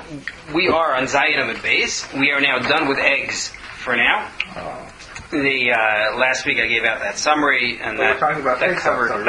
we are on Zayin Amud Beis. We are now done with eggs for now. The last week I gave out that summary, and that covered eggs.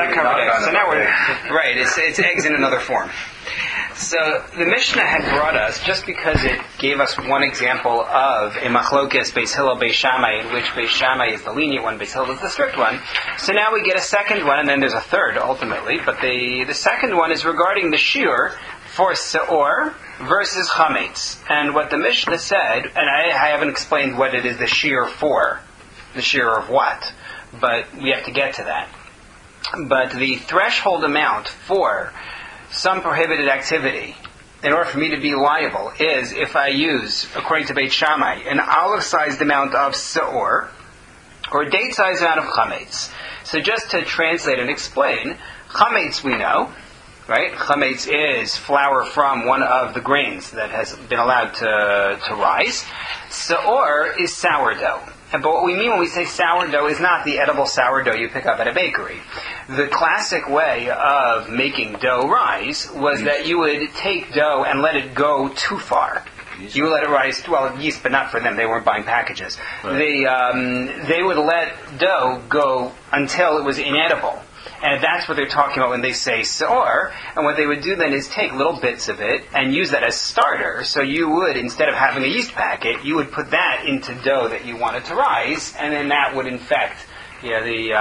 So now we're right. It's eggs in another form. So the Mishnah had brought us, just because it gave us one example of a machlokes Beis Hillel Beis Shammai, in which Beis Shammai is the lenient one, Beis Hillel is the strict one. So now we get a second one, and then there's a third ultimately. But the second one is regarding the shiur for seor versus chametz. And what the Mishnah said, and I haven't explained what it is the shiur for, the shiur of what, but we have to get to that. But the threshold amount for some prohibited activity, in order for me to be liable, is if I use, according to Beit Shammai, an olive-sized amount of seor, or a date-sized amount of chametz. So just to translate and explain, chametz we know, right? Chametz is flour from one of the grains that has been allowed to rise. Seor is sourdough. But what we mean when we say sourdough is not the edible sourdough you pick up at a bakery. The classic way of making dough rise was that you would take dough and let it go too far. You would let it rise, well, yeast, but not for them. They weren't buying packages. Right. They would let dough go until it was inedible. And that's what they're talking about when they say seor. And what they would do then is take little bits of it and use that as starter. So you would, instead of having a yeast packet, you would put that into dough that you wanted to rise, and then that would infect the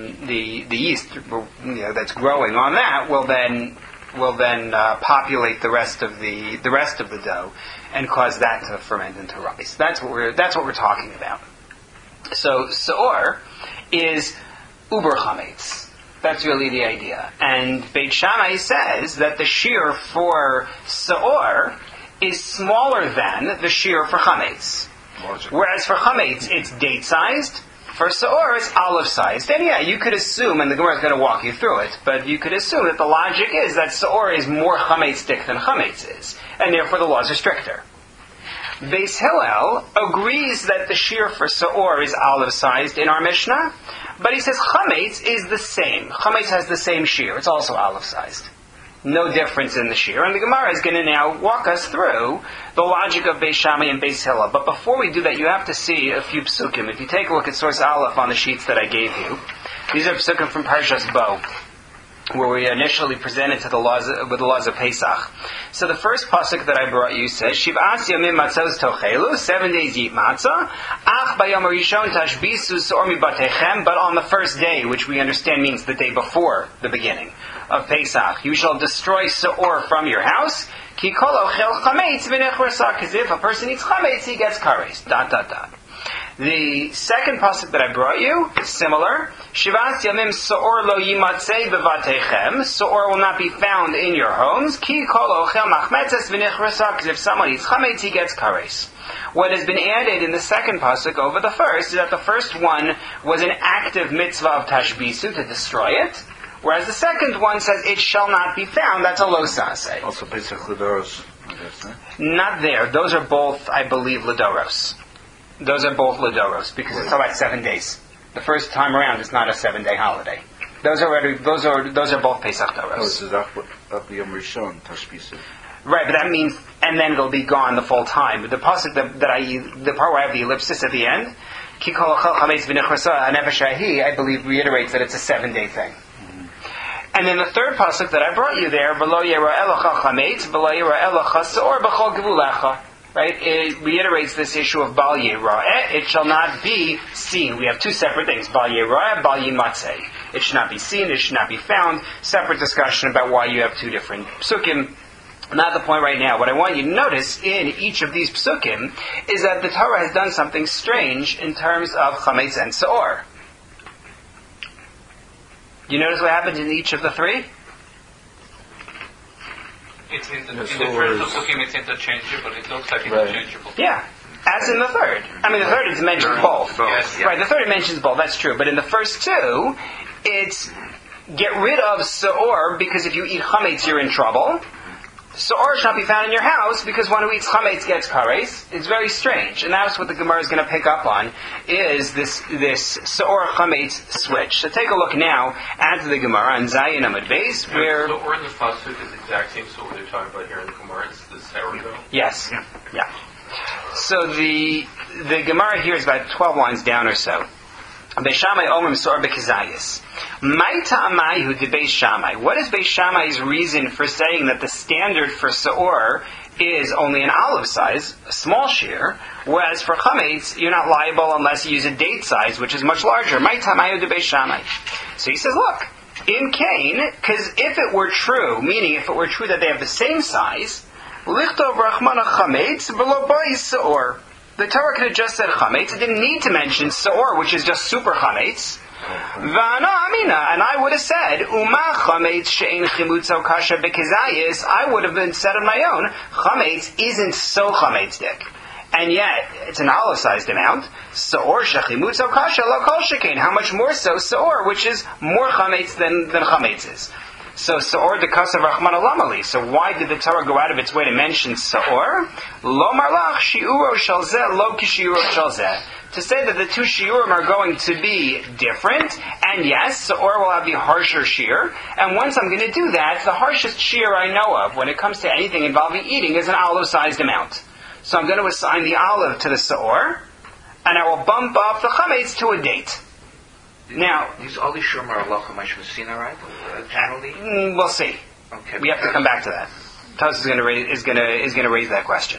yeast that's growing on that will then populate the rest of the dough and cause that to ferment and to rise. That's what we're talking about. So seor is uber chametz. That's really the idea. And Beit Shammai says that the shiur for seor is smaller than the shiur for chametz. Whereas for chametz, it's date-sized. For seor, it's olive-sized. And you could assume, and the Gemara is going to walk you through it, but you could assume that the logic is that seor is more chametz-dik than chametz is. And therefore the laws are stricter. Beis Hillel agrees that the shiur for seor is olive-sized in our Mishnah, but he says chametz is the same. Chametz has the same shiur. It's also olive-sized. No difference in the shiur. And the Gemara is going to now walk us through the logic of Beis Shammai and Beis Hillel. But before we do that, you have to see a few psukim. If you take a look at source Aleph on the sheets that I gave you, these are psukim from Parshas Bo, where we initially presented to the laws with the laws of Pesach. So the first pasuk that I brought you says, Shiv'as yamim matzos tochelu, 7 days eat matzah, ach bayom harishon tashbisu seor mibatechem, but on the first day, which we understand means the day before the beginning of Pesach, you shall destroy seor from your house, ki kol ochel chametz v'nechrasa, because if a person eats chametz, he gets kares, ... The second pasuk that I brought you is similar. Shivas yamim seor lo yimatzei bevatechem. Seor will not be found in your homes. Ki kol ochel machmetzes v'nichrasa. Because if someone eats chametz, he gets kares. What has been added in the second pasuk over the first is that the first one was an active mitzvah of tashbisu, to destroy it. Whereas the second one says it shall not be found. That's a lo saseh. Also Pesach Ledoros, I guess, eh? Not there. Those are both, I believe, Ledoros. Those are both Ledoros, because it's about 7 days. The first time around, it's not a 7-day holiday. Those are both Pesach Doros. No, this is up Yom Rishon Tashbisu. Right, but that means, and then it'll be gone the full time. But the pasuk the part where I have the ellipsis at the end, Ki kol ochel chametz v'nechrasa hanefesh hahi, I believe reiterates that it's a 7-day thing. And then the third pasuk that I brought you there, V'lo yirah elocha chametz, v'lo yirah elocha seor b'chol gevulecha. Right? It reiterates this issue of Bal Yira'eh. It shall not be seen. We have two separate things. Bal Yira'eh, Bal Yimatzeh. It should not be seen. It should not be found. Separate discussion about why you have two different psukim. Not the point right now. What I want you to notice in each of these psukim is that the Torah has done something strange in terms of chametz and seor. Do you notice what happens in each of the three? It's in the first psukim it's interchangeable. It looks like interchangeable. Yeah, as in the third. I mean, the third it mentions both. Yes. Right, the third it mentions both. That's true. But in the first two, it's get rid of seor, because if you eat chametz, you're in trouble. Seor should not be found in your house, because one who eats chametz gets kares. It's very strange, and that's what the Gemara is going to pick up on, is this seor chametz switch. So take a look now at the Gemara on Zayin Amud Beis, where the pasuk is the exact same. So what they're talking about here in the Gemara, it's the Yes. Yeah. So the Gemara here is about 12 lines down or so. Beis Shammai Omrim Seor B'Kizayis. My Ta'amayu de Beis Shammai. What is Beis Shammai's reason for saying that the standard for Seor is only an olive size, a small shear, whereas for Chametz, you're not liable unless you use a date size, which is much larger. My Ta'amayu de Beis Shammai. So he says, look, in Cain, because if it were true, meaning if it were true that they have the same size, Lichtov Rachmana Chametz v'lo Bais Seor. The Torah could have just said chametz. It didn't need to mention seor, which is just super chametz. V'ana amina, and I would have said uma chametz she'ein chimutzo kasha b'kezayis. I would have been said on my own, chametz isn't so chametzdik, and yet it's an olive-sized amount. Seor shechimutzo kasha lo kol shekein. How much more so seor, which is more chametz than chametz is. So Seor de Kasav Rachmana Lamali. So why did the Torah go out of its way to mention Seor? Lo Marlach Shiuro Shalzeh Lo Kishiuro Shalzeh. To say that the two shiurim are going to be different, and yes, Seor will have the harsher shear, and once I'm going to do that, the harshest shear I know of when it comes to anything involving eating is an olive-sized amount. So I'm going to assign the olive to the Seor, and I will bump up the chametz to a date. Now, all these shurim are halacha mashmasina, right? Generally, we'll see. Okay, we have to come back to that. Tos is going to raise that question.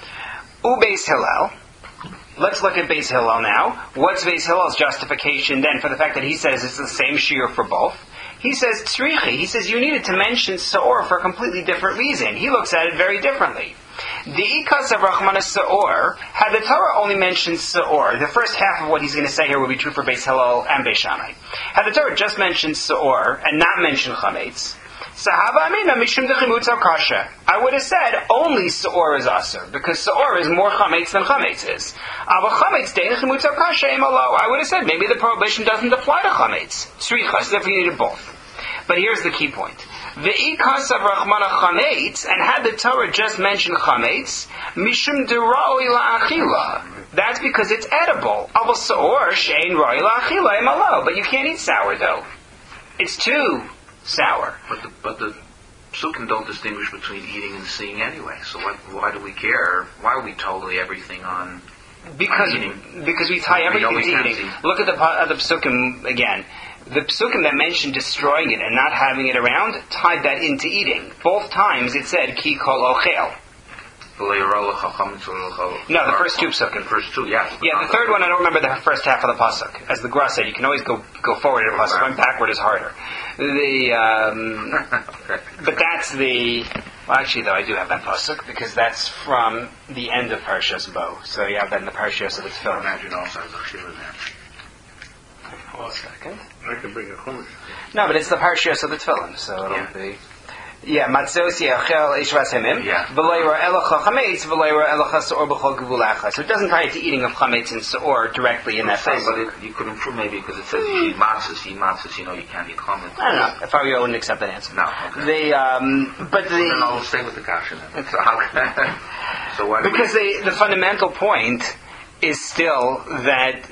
Beis Hillel. Let's look at Beis Hillel now. What's Beis Hillel's justification then for the fact that he says it's the same shear for both? He says tzrichi. He says you needed to mention seor for a completely different reason. He looks at it very differently. The ikas of Rachmana Seor, had the Torah only mentioned Seor, the first half of what he's going to say here will be true for Beis Hillel and Beis Shammai. Had the Torah just mentioned Seor and not mentioned Chametz, Sahava Amina Mishum Dechimutz Kasha, I would have said only Seor is Aser, because Seor is more Chametz than Chametz is. Ava Chametz Dein Dechimutz Kasha Imalo, I would have said maybe the prohibition doesn't apply to Chametz. Tzrichas, if you needed both. But here's the key point. The ikas of Rachmana chametz, and had the Torah just mentioned chametz, mishum deroi la'achila. That's because it's edible. Avol seor she'ein roi la'achila imalo. But you can't eat sourdough. It's too sour. But the psukim don't distinguish between eating and seeing anyway. So why do we care? Why are we totally everything on? Because we tie everything to eating. Look at the psukim again. The psukim that mentioned destroying it and not having it around tied that into eating. Both times it said ki kol ochel. No, the first two psukim. First two, yeah. Yeah, the third one I don't remember the first half of the pasuk. As the Gra said, you can always go forward in a pasuk. Going backward is harder. But that's the. Well, actually, though, I do have that pasuk because that's from the end of Parshas Bo. So you have that in the Parshas of the Tefillah. I imagine also has a shir in there. Hold a second. I can bring a chumash. No, but it's the Parshas of the Tefillin, so it'll be. Yeah, matzos yachel ishvas hemim. V'lo yira elacha chametz, v'lo yira elacha seor b'chol gevulacha. So it doesn't tie it to eating of chametz and seor directly in that phase. But you could improve maybe because it says you eat matzos, you know you can't eat chametz. I don't know. If I were you, I wouldn't accept that answer. No. Okay. Then I'll stay with the kasha then. So why? Because the fundamental point is still that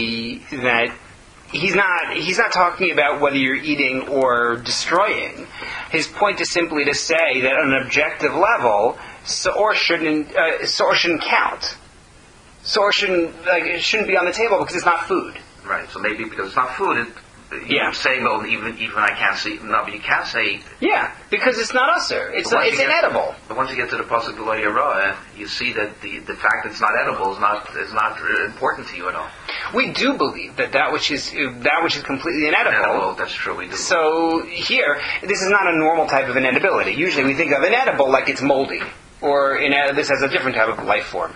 he's not talking about whether you're eating or destroying. His point is simply to say that on an objective level, seor shouldn't count. Seor shouldn't be on the table because it's not food. Right. So maybe because it's not food, you say, well, even I can't say. No, but you can't say. Yeah, because it's not usher. It's inedible. But once you get to the pasuk below Yerah, you see that the fact that it's not edible is not important to you at all. We do believe that which is completely inedible. That's true. We do. So here, this is not a normal type of inedibility. Usually, we think of inedible like it's moldy, or this has a different type of life form.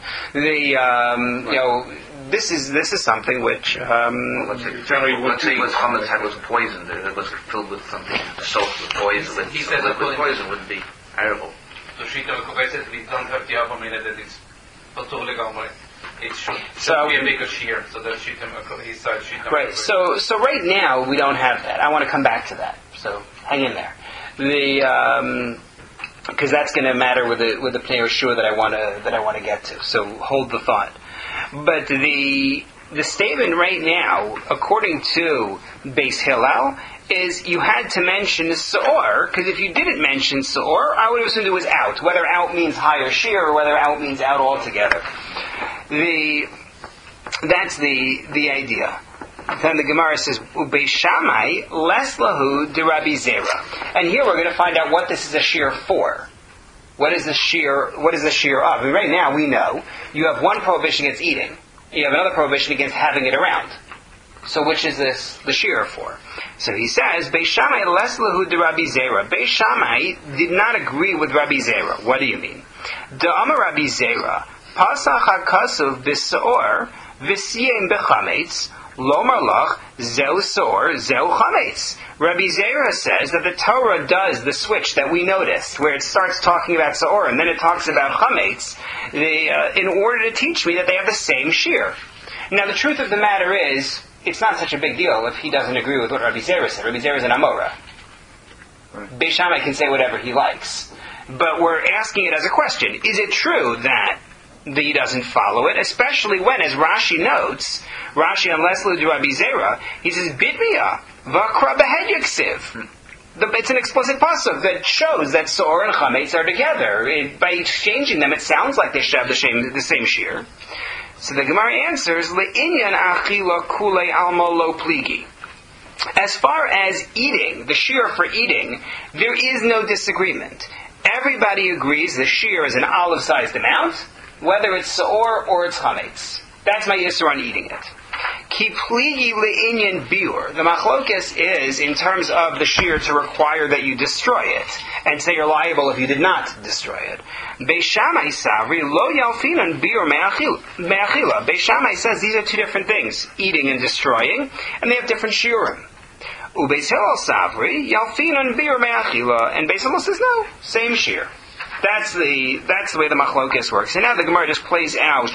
This is something which let's say Muhammad's head was poisoned. It was filled with something soaked with poison. He said that poison wouldn't be edible. So Shita says we don't have the argument that it's totally gone. It should be a bigger shear. So that he said Shita. Right. So right now we don't have that. I want to come back to that. So hang in there. Because that's going to matter with the Pnei Yehoshua that I want to get to. So hold the thought. But the statement right now, according to Beis Hillel, is you had to mention Sa'or, because if you didn't mention Sa'or, I would have assumed it was out, whether out means higher shear or whether out means out altogether. That's the idea. Then the Gemara says, Ubei Shammai les lahu de Rabbi Zera. And here we're going to find out what this is a shear for. What is the shear of? I mean, right now we know you have one prohibition against eating. You have another prohibition against having it around. So which is this the shear for? So he says, Beis Shammai les lahu de Rabbi Zera. Beis Shammai did not agree with Rabbi Zera. What do you mean? Da Amar Rabbi Zera, Pasach HaKasuv b'Sa'or v'Siyem b'Chametz Lomar Lach Zeu Sa'or Zeu Chametz. Rabbi Zera says that the Torah does the switch that we noticed, where it starts talking about Sa'or and then it talks about Chametz, in order to teach me that they have the same shear. Now the truth of the matter is, it's not such a big deal if he doesn't agree with what Rabbi Zera said. Rabbi Zera is an Amora. Beis Shammai can say whatever he likes. But we're asking it as a question. Is it true that he doesn't follow it? Especially when, as Rashi notes, Rashi on Leslu de Rabbi Zera, he says, Bidmiya, Vakra behed yaksiv. It's an explicit pasuk that shows that Sa'or and Chametz are together. By exchanging them, it sounds like they should have the same shear. So the Gemara answers, Le'inyan achila kulei alma lo pligi. As far as eating, the shear for eating, there is no disagreement. Everybody agrees the shear is an olive-sized amount, whether it's Sa'or or it's Chametz. That's my yisur on eating it. Ki pligi le'inyan biur. The machlokes is in terms of the shear to require that you destroy it, and say you're liable if you did not destroy it. Beis Shammai savri lo yalfinan biur me'achila. Beis Shammai says these are two different things, eating and destroying, and they have different shiurim. Ubeis Hillel savri yalfinan biur me'achila, and Beis Hillel says no, same shear. That's the way the machlokes works. And now the Gemara just plays out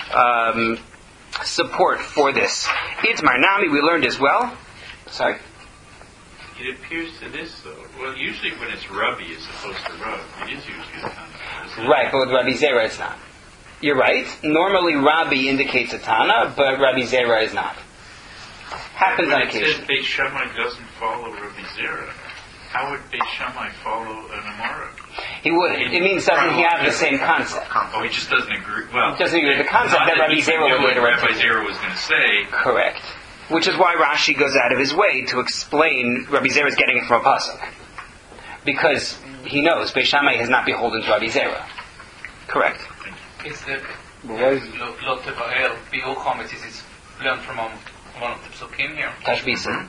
support for this. Itmar Nami, we learned as well. Sorry? It appears to this, though. Well, usually when it's Rabbi as opposed to Rav, it is usually a Tana. Right, but with Rabbi Zera it's not. You're right. Normally Rabbi indicates a Tana, but Rabbi Zera is not. Happens on occasion. It says Beis Shammai doesn't follow Rabbi Zera. How would Beis Shammai follow an Amora? He wouldn't. It means doesn't he have the same concept? Oh, he just doesn't agree. Well, he doesn't agree with the concept that Rabbi Zera would later Rabbi Zera was going to say. Correct. Which is why Rashi goes out of his way to explain Rabbi Zera is getting it from a pasuk, because he knows Beis Shammai has not beholden to Rabbi Zera. Correct. It's the Lo Tevael Bi'ul Chometz is learned from one of the psukim here. Tashbisa.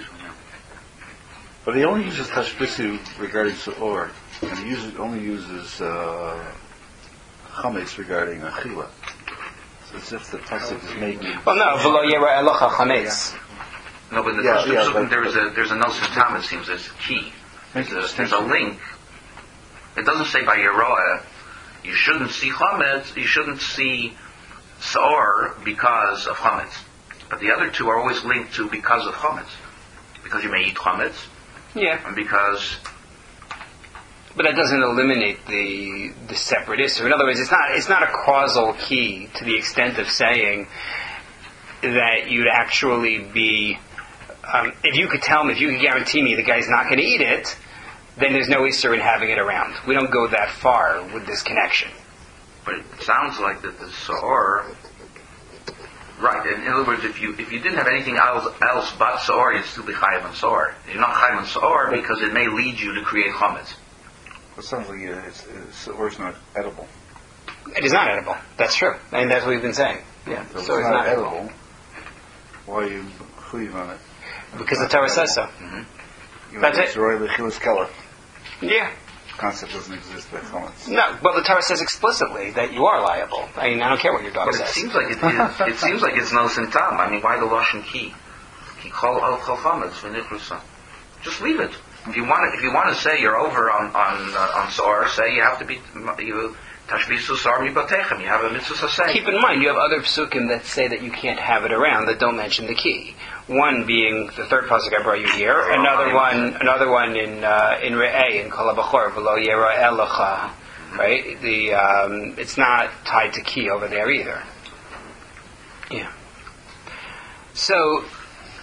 But he only uses Tashbisu regarding Sa'or, and he only uses Chametz regarding Achila. So it's if the pasuk is making. Well, no, V'lo Yera Elocha Chametz. No, but in the first psukim there's a Nosson Tam, it seems, there's a key. There's a link. It doesn't say by Yeroah, you shouldn't see Chametz, you shouldn't see Sa'or because of Chametz. But the other two are always linked to because of Chametz. Because you may eat Chametz. Yeah. And because... But that doesn't eliminate the separate issue. In other words, it's not a causal key to the extent of saying that you'd actually be... if you could guarantee me the guy's not going to eat it, then there's no issue in having it around. We don't go that far with this connection. But it sounds like that the Sa'or... Right. In other words, if you didn't have anything else but Sa'or, you'd still be Chayav on Sa'or. You're not Chayav on Sa'or because it may lead you to create Chametz. It sounds like Sa'or's not edible. It is not edible. That's true. And that's what we've been saying. Yeah. So it's not edible. Why are you chuyiv on it? Because the Torah says so. Mm-hmm. That's it. Yeah. Concept doesn't exist by Chametz. No, well, the Torah says explicitly that you are liable. I mean, I don't care what your dog but says. It seems like it seems like it's Nosson Tam. I mean, why the Lashon Ki? Ki Chol Al Chol Chametz V'Nichrusa. Just leave it. If you want to say you're over on Sa'or, say you have to be Tashbisu Sa'or Mibatechem. You have a mitzvah say. Keep in mind, you have other psukim that say that you can't have it around that don't mention the key. One being the third pasuk I brought you here. Another one in Re'eh in Kol HaBachor V'lo Yera Elocha. Right? It's not tied to key over there either. Yeah. So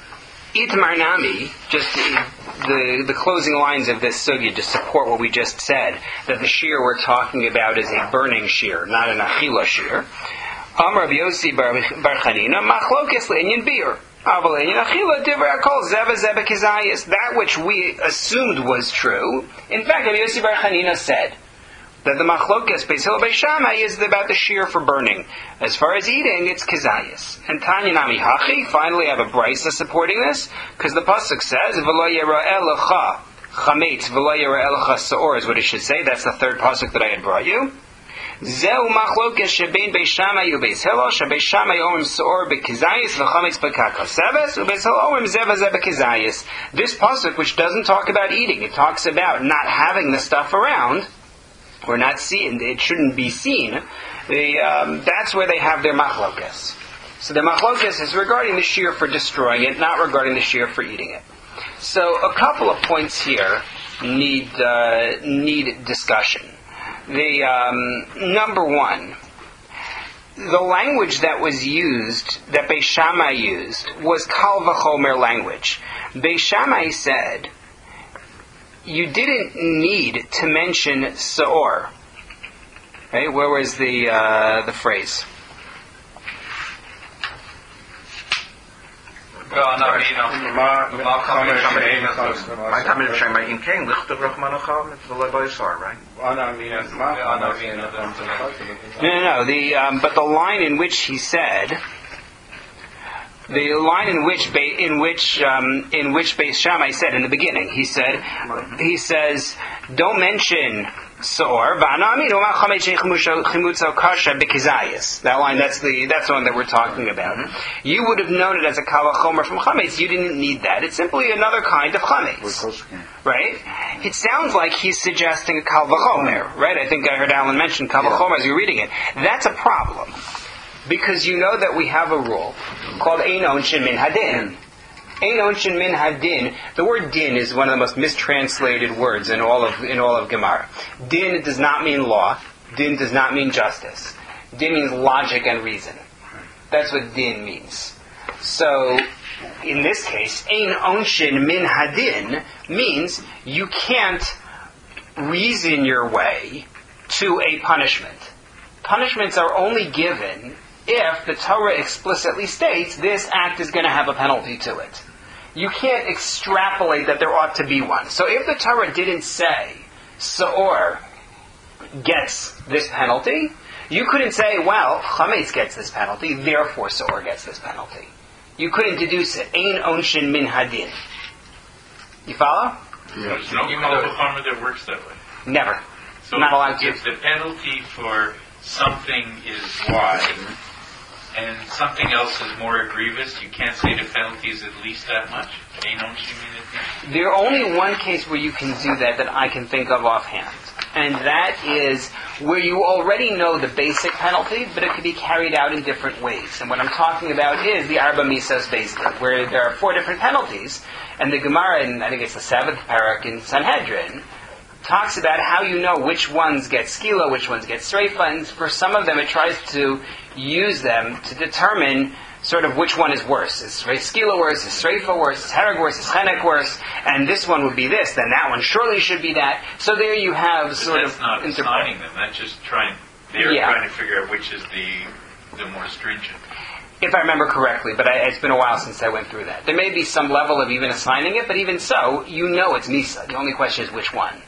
Itmar Nami, just the closing lines of this sugya to support what we just said, that the shear we're talking about is a burning shear, not an achila shear. Amar Rabbi Yossi bar Chanina, machlokes le'inyan bir. That which we assumed was true. In fact, Rabbi Yossi bar Chanina said that the machlokes Beis Hillel Beis Shammai is about the shear for burning. As far as eating, it's kizayis. And Tanya Nami Hachi, finally I have a brisa supporting this, because the pasuk says, V'lo yera'eh lecha chametz v'lo yera'eh lecha sa'or is what it should say. That's the third pasuk that I had brought you. Zeu machlokes shebein Beis Shammai u'Beis Hillel, shebeis Shammai omrim sa'or bekizayis v'chametz b'kakaseves, u'Beis Hillel omrim zeva zeh bekizayis. This pasuk, which doesn't talk about eating, it talks about not having the stuff around, or not seen, it shouldn't be seen. That's where they have their machlokes. So the machlokes is regarding the shear for destroying it, not regarding the shear for eating it. So a couple of points here need discussion. Number one, the language that was used, that Beis Shammai used, was kal v'chomer language. Beis Shammai said, you didn't need to mention sa'or. Right? Where was the phrase? No. But the line in which he said, the line in which Beis Shammai said in the beginning, he says, don't mention Sa'or. That line, that's the one that we're talking about. You would have known it as a kal v'chomer from chametz. You didn't need that. It's simply another kind of chametz, right? It sounds like he's suggesting a kal v'chomer, right? I think I heard Alan mention kal v'chomer as you're reading it. That's a problem. Because you know that we have a rule called Ein Onshin Min Hadin. Ein Onshin Min Hadin. The word din is one of the most mistranslated words in all of Gemara. Din does not mean law. Din does not mean justice. Din means logic and reason. That's what din means. So, in this case, Ein Onshin Min Hadin means you can't reason your way to a punishment. Punishments are only given if the Torah explicitly states this act is going to have a penalty to it. You can't extrapolate that there ought to be one. So if the Torah didn't say Sa'or gets this penalty, you couldn't say, well, Chametz gets this penalty, therefore Sa'or gets this penalty. You couldn't deduce it. Ein Onshin Min Hadin. You follow? There's no kal v'chomer that works that way. Never. So not allowed to. If the penalty for something is Y, and something else is more egregious, you can't say the penalty is at least that much? There's only one case where you can do that I can think of offhand. And that is where you already know the basic penalty, but it could be carried out in different ways. And what I'm talking about is the Arba Misas Beis Din, where there are 4 different penalties. And the Gemara, in, I think it's the 7th parak in Sanhedrin, talks about how you know which ones get skila, which ones get streifa, and for some of them it tries to use them to determine sort of which one is worse. Is skila worse? Is streifa worse? Is hereg worse? Is chenek worse? And this one would be this, then that one surely should be that. So there you have sort of... That's not assigning them, that's just trying to figure out which is the more stringent. If I remember correctly, but it's been a while since I went through that. There may be some level of even assigning it, but even so, you know it's Misa. The only question is which one.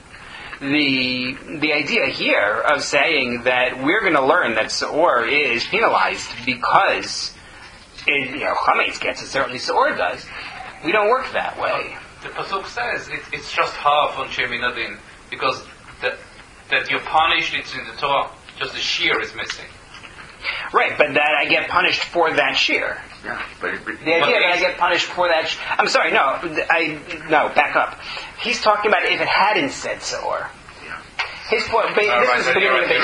The idea here of saying that we're going to learn that Sa'or is penalized because Chametz gets it, certainly Sa'or does. We don't work that way. The pasuk says it's just half on Sheminadin because that you're punished. It's in the Torah. Just the shear is missing. Right, but that I get punished for that shear. Yeah, the idea that I get punished for that... I'm sorry, no, back up. He's talking about if it hadn't said Sa'or. His point, this is the beginning of the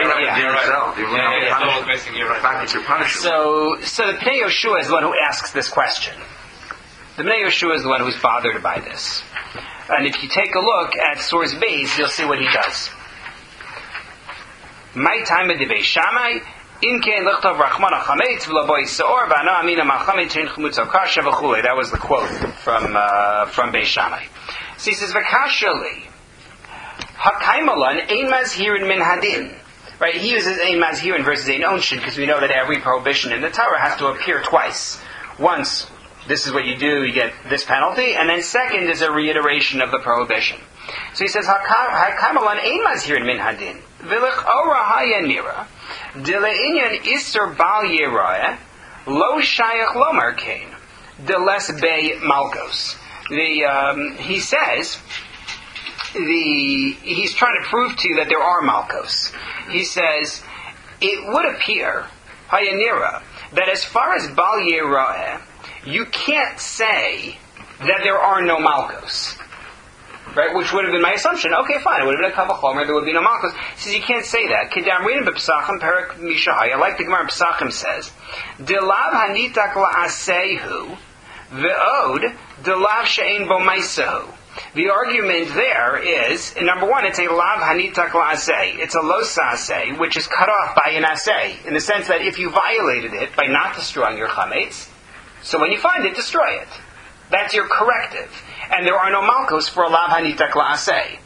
Shama. So the Pnei Yoshua is the one who asks this question. The Pnei Yoshua is the one who's bothered by this. And if you take a look at source base, you'll see what he does. My time of the Beis Shammai, That was the quote from Beis Shammai. So he says, "V'kashali hakaimalan ein mazhirin min hadin." Right? He uses ein mazhirin versus ein onshin because we know that every prohibition in the Torah has to appear twice. Once, this is what you do, you get this penalty, and then second is a reiteration of the prohibition. So he says, "Hakaimalan ein mazhirin min hadin v'lich ora hayanira." Dile'inyan iser bal yerah lo shayach lomar kain deles bei malkos. He says he's trying to prove to you that there are malkos. He says it would appear hayanira that as far as bal yerah you can't say that there are no malkos. Right, which would have been my assumption. Okay, fine. It would have been a kavach chomer. There would be no malchus. He says you can't say that. Kedam reading b'psachim perik mishahaya, like the Gemara Psachim says, delav hanitak la'asehu ve'od delav she'ein bo maisahu. The argument there is, number one, it's a lav hanitak la'aseh. It's a lo sa'aseh, which is cut off by an aseh, in the sense that if you violated it by not destroying your chametz, so when you find it, destroy it. That's your corrective. And there are no malchus for a lav hanitak la'aseh.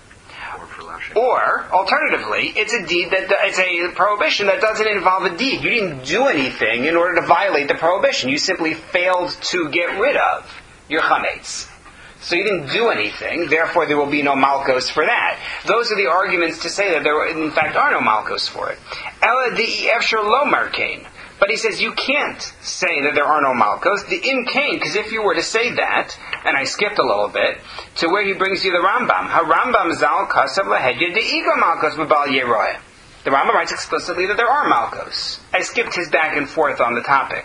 Or, alternatively, it's a deed it's a prohibition that doesn't involve a deed. You didn't do anything in order to violate the prohibition. You simply failed to get rid of your chametz. So you didn't do anything, therefore there will be no malchus for that. Those are the arguments to say that there, in fact, are no malchus for it. Ela di efshar lo markain. But he says you can't say that there are no malchus. The in kain, because if you were to say that, and I skipped a little bit, to where he brings you the Rambam. Ha-Rambam zal kasav lahedya de ego malchus b'bal yeroeh. The Rambam writes explicitly that there are malchus. I skipped his back and forth on the topic.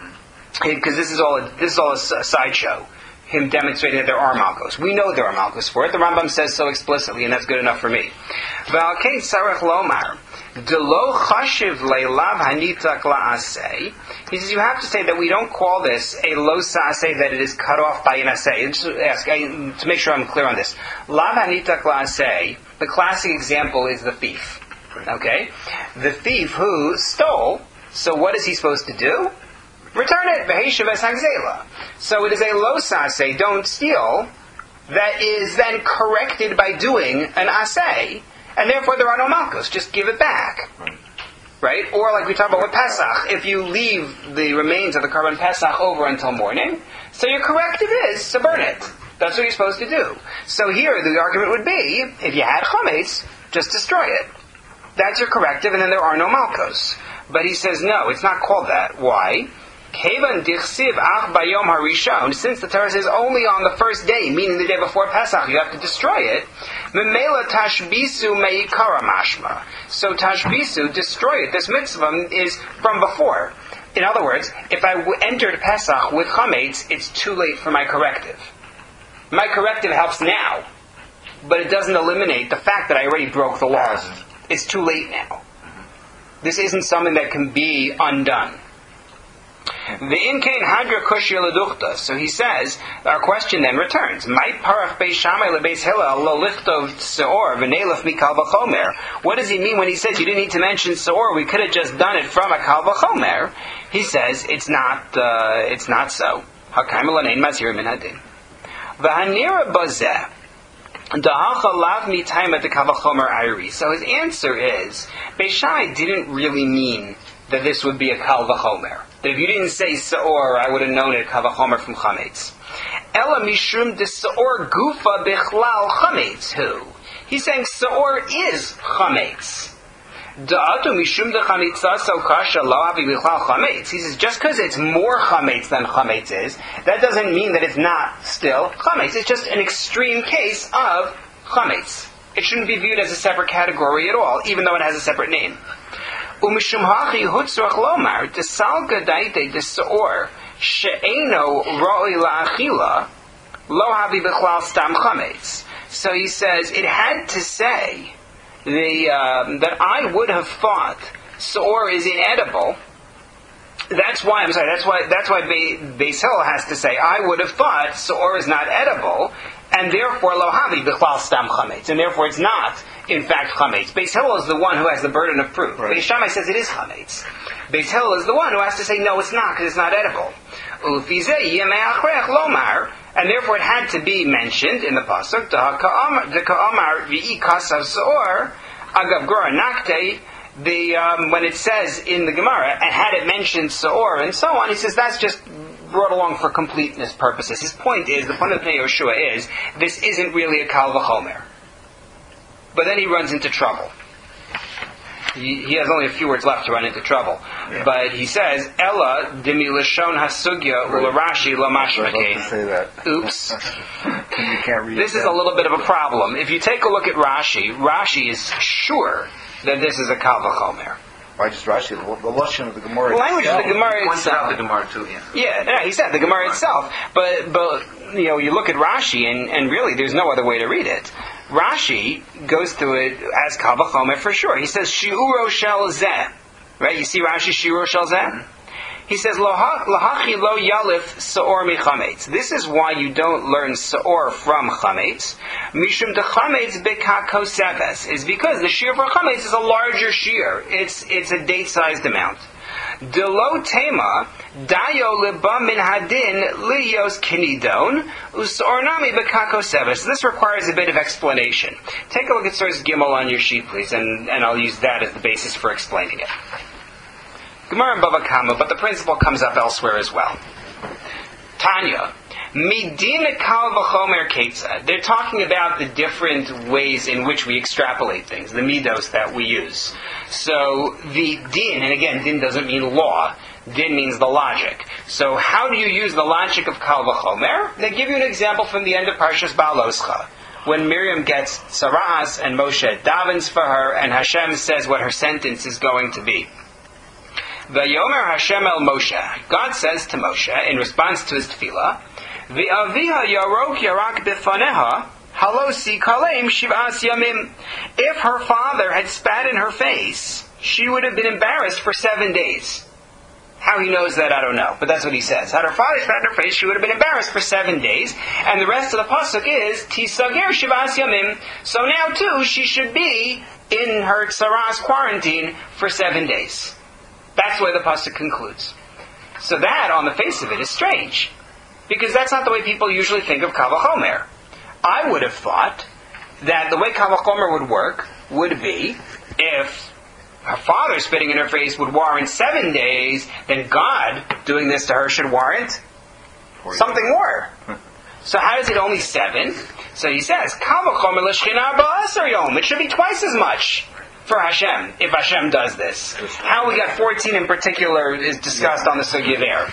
Because this is all a sideshow. Him demonstrating that there are malchus. We know there are malchus for it. The Rambam says so explicitly, and that's good enough for me. V'al kain sarech lomar. Delo chashiv leilav hanitak la'aseh. He says you have to say that we don't call this a lo sa'aseh, that it is cut off by an aseh. Just ask to make sure I'm clear on this. Lav hanitak la'aseh. The classic example is the thief. Okay, the thief who stole. So what is he supposed to do? Return it. V'heishav es hagzela. So it is a lo sa'aseh. Don't steal. That is then corrected by doing an aseh. And therefore there are no malchus. Just give it back. Right? Or like we talked about with Pesach, if you leave the remains of the Karban Pesach over until morning, so your corrective is to burn it. That's what you're supposed to do. So here the argument would be, if you had chametz, just destroy it. That's your corrective, and then there are no malchus. But he says, no, it's not called that. Why? Kevan dichsiv ach bayom harishon. Since the Torah says only on the first day, meaning the day before Pesach, you have to destroy it. Memela tashbisu meikara mashma. So tashbisu, destroy it. This mitzvah is from before. In other words, if I entered Pesach with chametz, it's too late for my corrective. My corrective helps now, but it doesn't eliminate the fact that I already broke the law. It's too late now. This isn't something that can be undone. The inkain hadra kushya leduchta. So he says, our question then returns. Might parach beis Shammai lebeis Hillel lo lichtov seor v'neilaf mikal v'chomer. What does he mean when he says you didn't need to mention seor? We could have just done it from a kal v'chomer. He says it's not so. Hakaim l'nein mazhir min hadin. V'hanira bazeh. So his answer is, Beis Shammai didn't really mean that this would be a kal v'chomer. That if you didn't say seor, I would have known it kal v'chomer from chametz. Ela mishum de seor gufa bichlal chametz. Who? He's saying seor is chametz. Da'atu mishum de chametza so kasha lo avi bichlal chametz. He says just because it's more chametz than chametz is, that doesn't mean that it's not still chametz. It's just an extreme case of chametz. It shouldn't be viewed as a separate category at all, even though it has a separate name. Umishum hachi hutzrach lomar desalga daite deseor she'eno roi la'achila lo havi bichlal stam chametz. So he says it had to say that I would have thought seor is inedible. That's why Beis Hillel has to say I would have thought seor is not edible, and therefore lo havi bichlal stam chametz, and therefore it's not in fact chametz. Beis Hillel is the one who has the burden of proof. Right. Beis Shammai says it is chametz. Beis Hillel is the one who has to say no, it's not, because it's not edible. And therefore it had to be mentioned in the pasuk. When it says in the Gemara, and had it mentioned Seor and so on, he says that's just brought along for completeness purposes. His point is, the point of Pnei Yehoshua is, this isn't really a Kal V'chomer. But then he runs into trouble. He has only a few words left to run into trouble. Yeah. But he says, Ella demi lashon hasugya ularashi lamashmakein. Say that. Oops. You can't read this is a little bit of a problem. If you take a look at Rashi is sure that this is a Kal V'chomer. Why just Rashi? The lashon of the Gemara. The language of the Gemara itself. The Gemara too. Yeah, he said the Gemara itself. But you look at Rashi and really there's no other way to read it. Rashi goes through it as Kal V'chomer for sure. He says Shi'uro shel zeh. Right? You see Rashi Shi'uro shel zeh? He says Lahachi lo yalif Seor mi chametz. This is why you don't learn Seor from chametz. Mishum de chametz bekako seves is because the shear for chametz is a larger shear. It's a date-sized amount. Delo tema dayo liba min hadin liyos kinidon usornami bekako seves. This requires a bit of explanation. Take a look at source Gimel on your sheet, please, and I'll use that as the basis for explaining it. Gemara and Bava Kama, but the principle comes up elsewhere as well. Tanya, midin Kal V'chomer ketza. They're talking about the different ways in which we extrapolate things, the midos that we use. So the din, and again, din doesn't mean law. Din means the logic. So how do you use the logic of Kal V'chomer? They give you an example from the end of Parshas Ba'aloscha, when Miriam gets tsaras and Moshe davens for her, and Hashem says what her sentence is going to be. Vayomer Hashem el Moshe. God says to Moshe in response to his tefillah, V'aviha yarok yarak b'faneha halosi kalem shiv'as yamim. If her father had spat in her face, she would have been embarrassed for 7 days. How he knows that, I don't know, but that's what he says. Had her father spat in her face, she would have been embarrassed for 7 days. And the rest of the pasuk is Tisager shiv'as yamim. So now too, she should be in her tsaras quarantine for 7 days. That's the way the pasuk concludes. So that, on the face of it, is strange. Because that's not the way people usually think of Kal V'chomer. I would have thought that the way Kal V'chomer would work would be, if her father spitting in her face would warrant 7 days, then God doing this to her should warrant something more. So how is it only 7? So he says, Kal V'chomer l'shchina ba'asar yom. It should be twice as much for Hashem, if Hashem does this. How we got 14 in particular is discussed on the sugya there.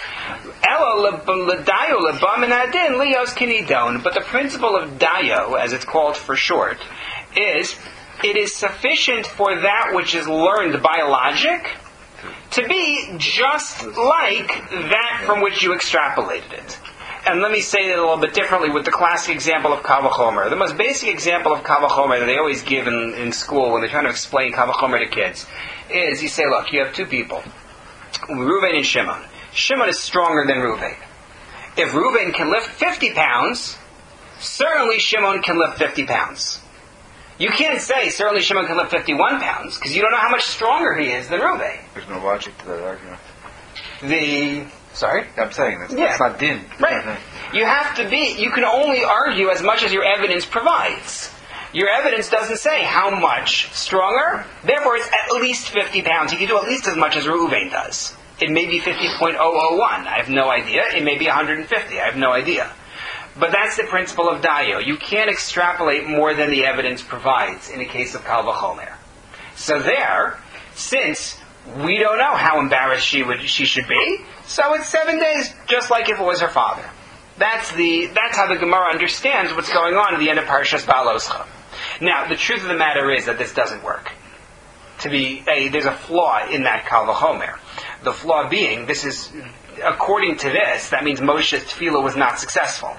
But the principle of dayo, as it's called for short, is it is sufficient for that which is learned by logic to be just like that from which you extrapolated it. And let me say it a little bit differently with the classic example of Kal V'chomer. The most basic example of Kal V'chomer that they always give in school when they're trying to explain Kal V'chomer to kids is, you say, look, you have 2 people, Reuven and Shimon. Shimon is stronger than Reuven. If Reuven can lift 50 pounds, certainly Shimon can lift 50 pounds. You can't say certainly Shimon can lift 51 pounds, because you don't know how much stronger he is than Reuven. There's no logic to that argument. Sorry? I'm saying that's not din. Right. You can only argue as much as your evidence provides. Your evidence doesn't say how much stronger, therefore it's at least 50 pounds. You can do at least as much as Reuven does. It may be 50.001. I have no idea. It may be 150. I have no idea. But that's the principle of dayo. You can't extrapolate more than the evidence provides in the case of Kal V'chomer. So there, since we don't know how embarrassed she should be, so it's 7 days, just like if it was her father. That's how the Gemara understands what's going on at the end of Parshas Ba'aloscha. Now, the truth of the matter is that this doesn't work. There's a flaw in that Kal V'chomer. The flaw being, according to this, that means Moshe's tefillah was not successful.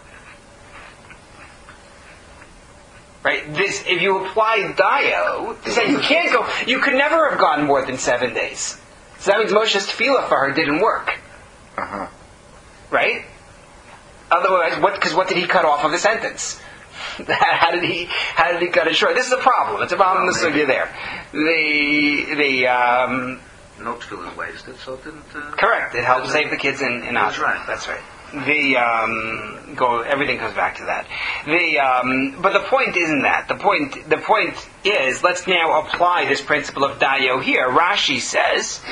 Right? If you apply dayo, you could never have gone more than 7 days. So that means Moshe's tefillah for her didn't work. Uh-huh. Right? Otherwise, what did he cut off of the sentence? How did he cut it short? This is a problem. It's a problem in the sugya there. No tefillin wasted, so it didn't... Correct. It helps save the kids in That's Ashra. right. That's right. Everything comes back to that. But the point isn't that. The point is, let's now apply this principle of Dayo here. Rashi says,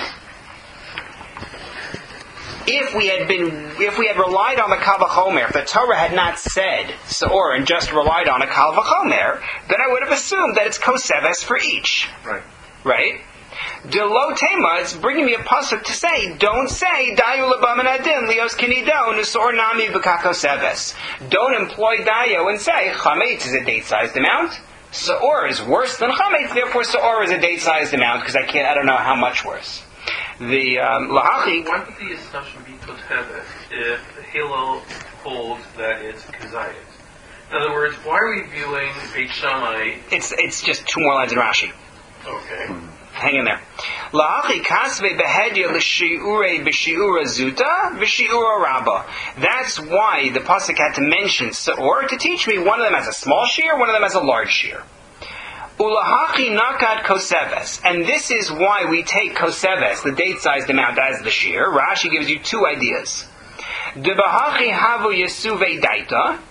if we had relied on the Kal V'chomer, if the Torah had not said Seor and just relied on a Kal V'chomer, then I would have assumed that it's Koseves for each. Right? Delo Tema, it's bringing me a pasuk to say, don't say Dayo Labam and Adin, Leos Kinidon, Usor Nami V'Kakoseves. Don't employ Dayo and say, Chametz is a date-sized amount. Seor is worse than Chametz, therefore Seor is a date-sized amount, because I don't know how much worse. The Lahachi. Why would the assumption be Koseves if Hillel holds that it's Kazayas? In other words, why are we viewing Beit Shammai? It's just two more lines in Rashi. Okay. Hang in there. La'achi kasve behedya l'shi'urei b'shi'ura zuta v'shi'ura rabba. That's why the pasuk had to mention Seor to teach me one of them has a small shear, one of them has a large shear. Ulahachi nakat koseves. And this is why we take koseves, the date-sized amount, as the shear. Rashi gives you two ideas. Debahachi havu yesuvei daita.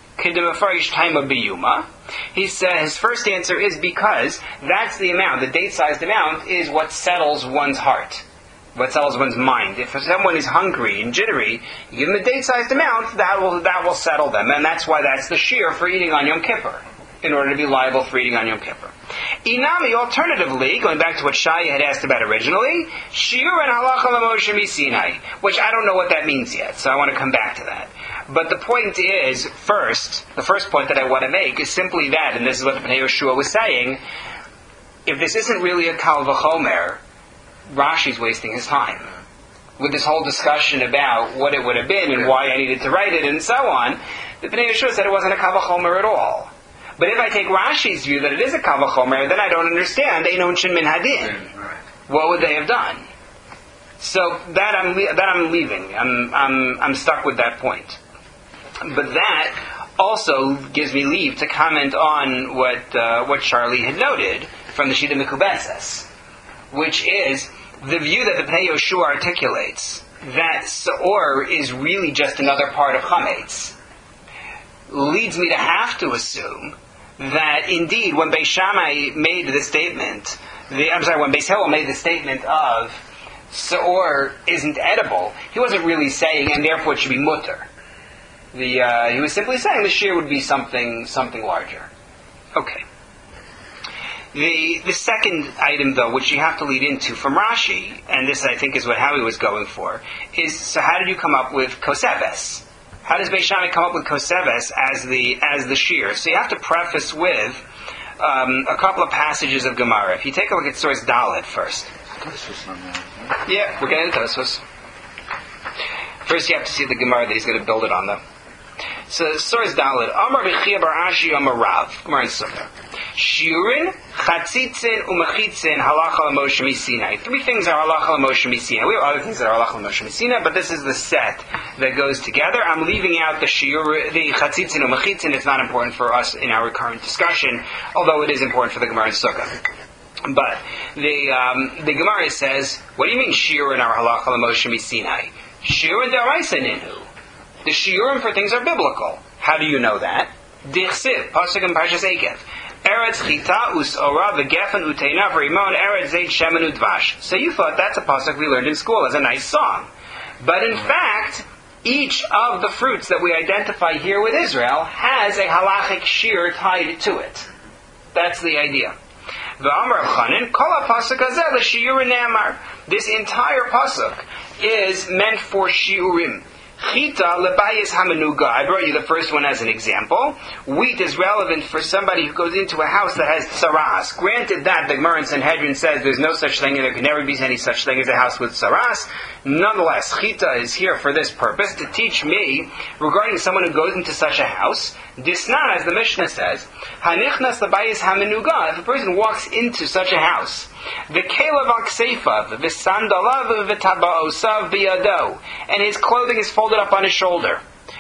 He says his first answer is because that's the amount. The date-sized amount is what settles one's heart, what settles one's mind. If someone is hungry and jittery, you give them a date-sized amount, that will settle them, and that's why that's the shear for eating on Yom Kippur, in order to be liable for eating on Yom Kippur. Inami, alternatively, going back to what Shaya had asked about originally, shiur and halacha l'Moshe miSinai, which I don't know what that means yet, so I want to come back to that. But the point is, the first point that I want to make is simply that, and this is what the Pnei Yehoshua was saying, if this isn't really a Kal V'chomer, Rashi's wasting his time. With this whole discussion about what it would have been and why I needed to write it and so on, the Pnei Yehoshua said it wasn't a Kal V'chomer at all. But if I take Rashi's view that it is a Kal V'chomer, then I don't understand Einon Shin Min Hadin. What would they have done? So that I'm leaving. I'm stuck with that point. But that also gives me leave to comment on what Charlie had noted from the Shita Mekubeses, which is the view that the Pnei Yehoshua articulates that Seor is really just another part of Chametz, leads me to have to assume that indeed when Beis Shammai made the statement, when Beis Hillel made the statement of Seor isn't edible, he wasn't really saying and therefore it should be mutter. He was simply saying the shear would be something larger. Okay. The second item, though, which you have to lead into from Rashi, and this I think is what Howie was going for, is so how did you come up with Koseves? How does Beis Shammai come up with Koseves as the shear? So you have to preface with a couple of passages of Gemara. If you take a look at source Dalet first. Yeah, we're getting into Tosfos. First you have to see the Gemara that he's going to build it on, though. So source Dalet. Amar Bechia Bar Ashi Amar Rav. Gemara in Sukkah. Shiurin, Chatzitzin, Umechitzin, Halacha l'Moshe miSinai. Three things are Halacha l'Moshe miSinai. We have other things that are Halacha l'Moshe miSinai, but this is the set that goes together. I'm leaving out the Shiur, the Chatzitzin, Umechitzin. It's not important for us in our current discussion, although it is important for the Gemara in Sukkah. But the Gemara says, what do you mean Shiurin are Halacha l'Moshe miSinai? Shiurin d'Oraisa Ninhu. The Shiurim for things are biblical. How do you know that? Dichsiv, Pasuk in Parshas Eikev. Eretz chita us'ora v'gefen uteina v'rimon eretz zeit shemen udvash. So you thought that's a pasuk we learned in school as a nice song. But in fact, each of the fruits that we identify here with Israel has a halachic shear tied to it. That's the idea. V'amar Chanin, kol ha-pasuk hazeh l'shiurin ne'amar. This entire pasuk is meant for shiurim. Chita lebayis hamenuga. I brought you the first one as an example. Wheat is relevant for somebody who goes into a house that has tsaras. Granted that the Gemara in Sanhedrin says there's no such thing and there can never be any such thing as a house with tsaras. Nonetheless, Chita is here for this purpose, to teach me regarding someone who goes into such a house. Disnan, as the Mishnah says, hanichnas lebayis hamenuga. If a person walks into such a house, v'kelev akseifav, v'sandalav v'taba'osav biyado, and his clothing is folded up on his shoulder.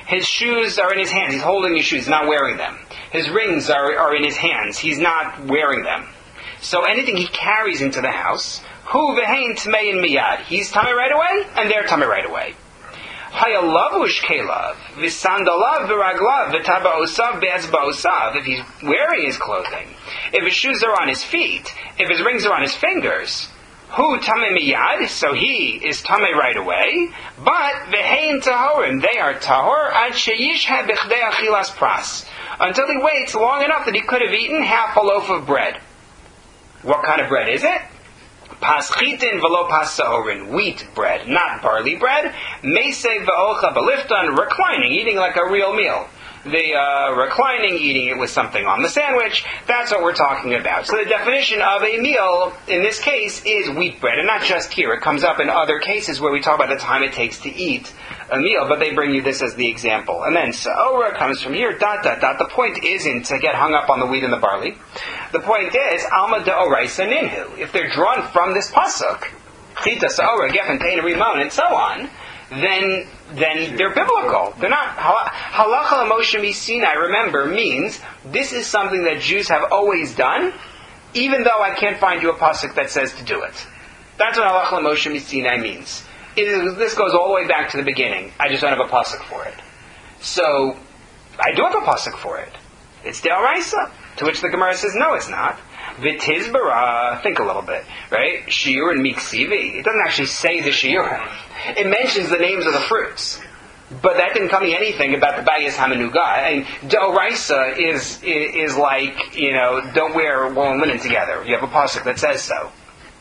His shoes are in his hands. He's holding his shoes, not wearing them. His rings are in his hands. He's not wearing them. So anything he carries into the house, hu v'hein tmein miyad. He's tummy right away, and they're tummy right away. Hayalavush kelav v'sandalav v'raglav v'taba'osav be'etzba'osav. If he's wearing his clothing, if his shoes are on his feet, if his rings are on his fingers, hu tamei miyad, so he is tamei right away. But v'hein tahorim, they are tahor ad sheyishha b'chdei achilas pras, until he waits long enough that he could have eaten half a loaf of bread. What kind of bread is it? Paschitin v'lo pasahorin, wheat bread, not barley bread. Meisei v'ocha b'lifton, reclining, eating like a real meal. The reclining, eating it with something on the sandwich, that's what we're talking about. So the definition of a meal, in this case, is wheat bread. And not just here, it comes up in other cases where we talk about the time it takes to eat a meal, but they bring you this as the example. And then Sa'ora comes from here, ... The point isn't to get hung up on the wheat and the barley. The point is, Alma de'oraisa ninhu. If they're drawn from this pasuk, Chita, Sa'ora, Geffen, Tein, Rimon, and so on, then they're biblical. They're not. Halacha l'Moshe Sinai, remember, means this is something that Jews have always done, even though I can't find you a pasuk that says to do it. That's what Halacha l'Moshe Sinai means. This goes all the way back to the beginning. I just don't have a pasuk for it. So, I do have a pasuk for it. It's De'oraisa. To which the Gemara says, no, it's not. V'tizbara, think a little bit, right? Shiur and miksivi. It doesn't actually say the shiur. It mentions the names of the fruits. But that didn't tell me anything about the Bayis Hamanuga. And De'oraisa is like, don't wear wool and linen together. You have a pasuk that says so.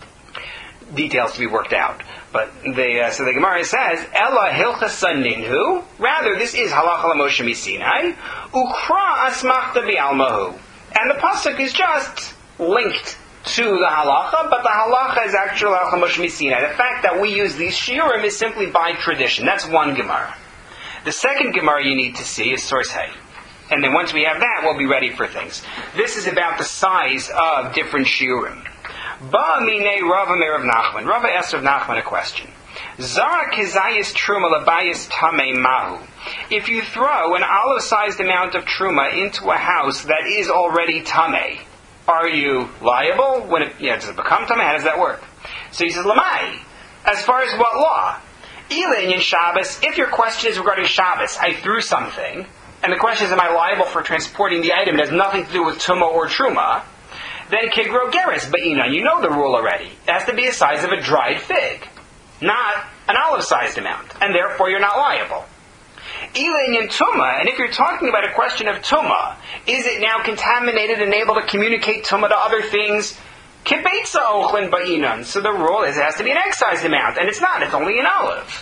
Details to be worked out. But so the Gemara says, Ella hilchasa ninhu. Rather, this is halacha l'Moshe Sinai. Ukra asmachta bi'almahu. And the pasuk is just linked to the halacha, but the halacha is actually halacha Moshe Sinai. The fact that we use these shiurim is simply by tradition. That's one Gemara. The second Gemara you need to see is source hay. And then once we have that, we'll be ready for things. This is about the size of different shiurim. Ba minei Rava Meir of Nachman. Rava asked of Nachman a question. Zara kezayis truma labayis tamei mahu. If you throw an olive-sized amount of truma into a house that is already tamei, are you liable? Does it become tamei? How does that work? So he says, Lamai. As far as what law? Elin in Shabbos, if your question is regarding Shabbos, I threw something, and the question is, am I liable for transporting the item? It has nothing to do with tuma or truma. Then kigro geris, but you know the rule already. It has to be the size of a dried fig, not an olive-sized amount, and therefore you're not liable. Elin in tuma, and if you're talking about a question of tuma, is it now contaminated and able to communicate tuma to other things? Kibetza ochlin ba'inan. So the rule is it has to be an egg-sized amount, and it's not. It's only an olive.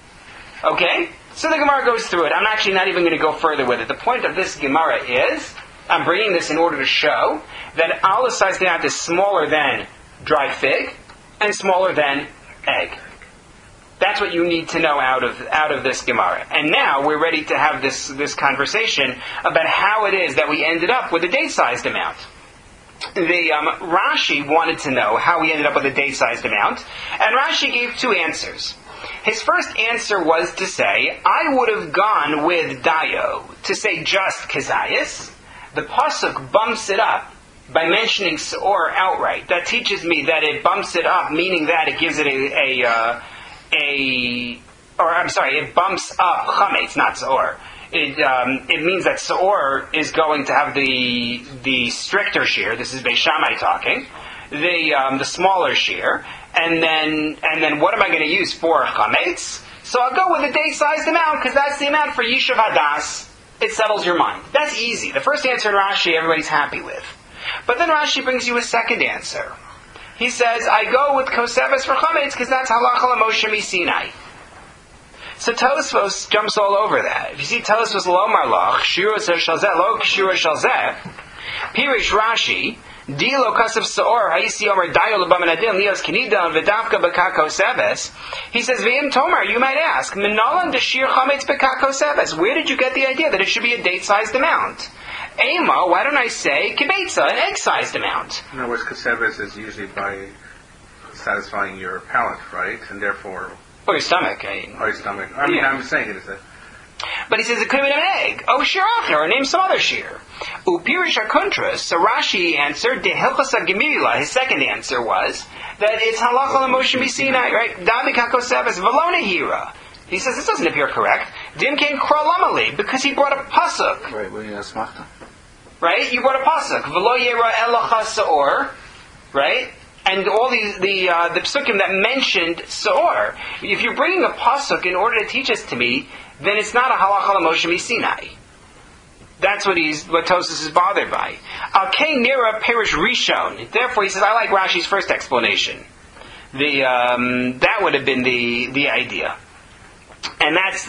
Okay? So the Gemara goes through it. I'm actually not even going to go further with it. The point of this Gemara is, I'm bringing this in order to show that olive-sized amount is smaller than dried fig and smaller than egg. That's what you need to know out of this Gemara. And now we're ready to have this conversation about how it is that we ended up with a date-sized amount. Rashi wanted to know how we ended up with a date-sized amount, and Rashi gave two answers. His first answer was to say, I would have gone with Dayo to say just Kezayis. The pasuk bumps it up by mentioning Seor outright. That teaches me that it bumps it up, meaning that it gives it it bumps up Chametz, not Seor. It means that Seor is going to have the stricter shear. This is Beis Shammai talking. The smaller shear. And then what am I going to use for Chametz? So I'll go with a date-sized amount, because that's the amount for Yishuv Hadas. It settles your mind. That's easy. The first answer in Rashi, everybody's happy with. But then Rashi brings you a second answer. He says, I go with Koseves for Chametz, because that's halacha l'Moshe Sinai. So Tosfos jumps all over that. If you see Tosfos lo marlach, shiro shalzeh, lo shiro shalzeh, Pirish Rashi, Dilo kasav seor, haisi omer dayo l'bamanadin, lios kinidon, v'davka b'kako sebes. He says, v'im tomar, you might ask, minolan deshir chametz b'kako sebes. Where did you get the idea that it should be a date-sized amount? Ema, why don't I say kibetza, an egg-sized amount? In other words, kasebes is usually by satisfying your palate, right? And therefore... Or your stomach. Or your stomach. I mean, I'm saying it is a... But he says it could have been an egg. Oh, shir acher, or name some other shir. Upirish akuntras, so Rashi answered, Dehilchas Gemila, his second answer was, that it's halacha l'Moshe Sinai, right? Davi kakosevas v'lo nehira. He says this doesn't appear correct. Dim came kralamali, because he brought a pasuk. Right, well, yeah, smachta. Right? You brought a pasuk. V'lo yera elacha sa'or. Right? And all the psukim that mentioned Sa'or. If you're bringing a pasuk in order to teach us to me, then it's not a halacha l'Moshe Sinai. That's what Tosfos is bothered by. Al-Kei Nira Perish Rishon. Therefore, he says, I like Rashi's first explanation. That would have been the idea, and that's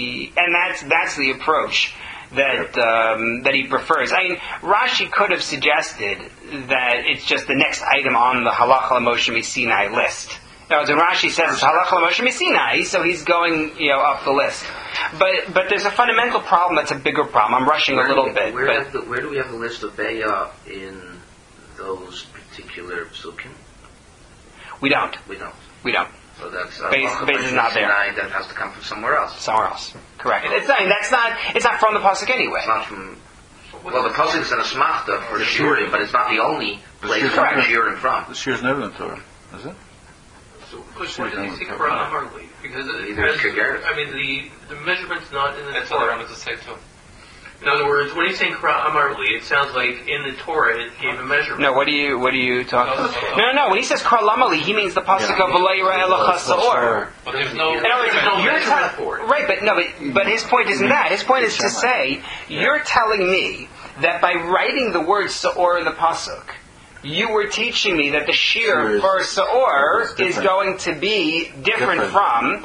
the approach that he prefers. I mean, Rashi could have suggested that it's just the next item on the Halacha L'Moshe Sinai list. Now, when Rashi says it's Halacha L'Moshe Sinai, so he's going, up the list. But there's a fundamental problem that's a bigger problem. I'm rushing a little bit. Where do we have the list of Be'ah in those particular psukim? We don't. So that's Beis is not there. That has to come from somewhere else. Correct. It's not from the pasuk anyway. It's not from. Well, the pasuk is in a smachta for shiurim, but it's not the only place to have shiurim from. The shiur is never in the Torah, is it? So, why did he say Kara Amarli? Because the measurement's not in the That's Torah. what I wanted to say too. In other words, when he's saying Kara Amarli, it sounds like in the Torah it gave a measurement. No, what are you talking about? No. When he says Kar Lamali, he means the pasuk of V'lo yira elacha sa'or. But there's no measurement for it. Right, but his point isn't that. His point is to say, you're telling me that by writing the word sa'or in the pasuk, you were teaching me that the shear for Sa'or is going to be different from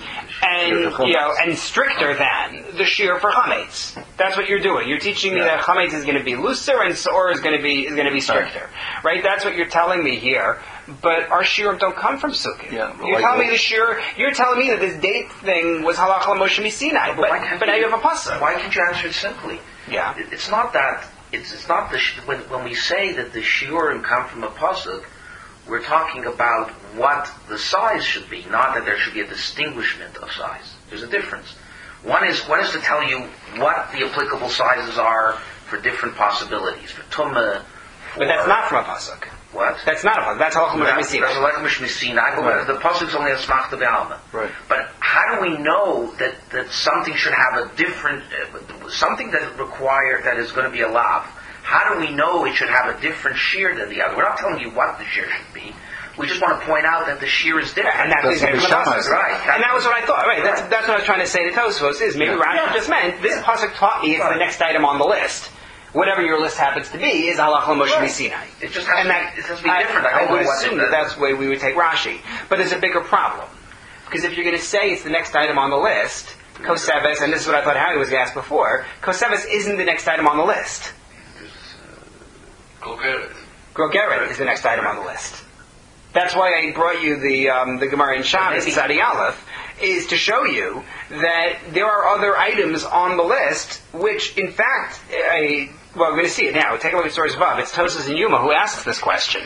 and stricter than the shear for Chametz. That's what you're doing. You're teaching me that Chametz is going to be looser and Sa'or is going to be stricter. Right? That's what you're telling me here. But our shiurim don't come from Sukkot. You're telling me you're telling me that this date thing was Halacha L'Moshe Sinai. But now you have a pasuk. Why can't you answer it simply? Yeah. It's not that. It's not when we say that the shiurim come from a pasuk, we're talking about what the size should be, not that there should be a distinguishment of size. There's a difference. One is to tell you what the applicable sizes are for different possibilities, for tumah. But that's not from a pasuk. What? That's not a pasuk. That's Halacha L'Moshe Sinai. That's Halacha L'Moshe Sinai. But the pasuk is only a smachta be'alma. Right. But how do we know that something should have a different something that is going to be a lav? How do we know it should have a different shear than the other? We're not telling you what the shear should be. We just want to point out that the shear is different. And that's right. And that was what I thought. Right. That's what I was trying to say to Tosfos is maybe Rashi just meant this pasuk taught me it's the next item on the list. Whatever your list happens to be is Halacha L'Moshe Sinai. It just has to be different. I would assume that's the way we would take Rashi. But there's a bigger problem. Because if you're going to say it's the next item on the list, Koseves, and this is what I thought Harry was asked before, Koseves isn't the next item on the list. Grogeret is the next item on the list. That's why I brought you the Gemara in Shabbos, Tzadi Aleph, is to show you that there are other items on the list, which, in fact, we're going to see it now. Take a look at Source Vav. It's Tosfos and Yuma who asks this question.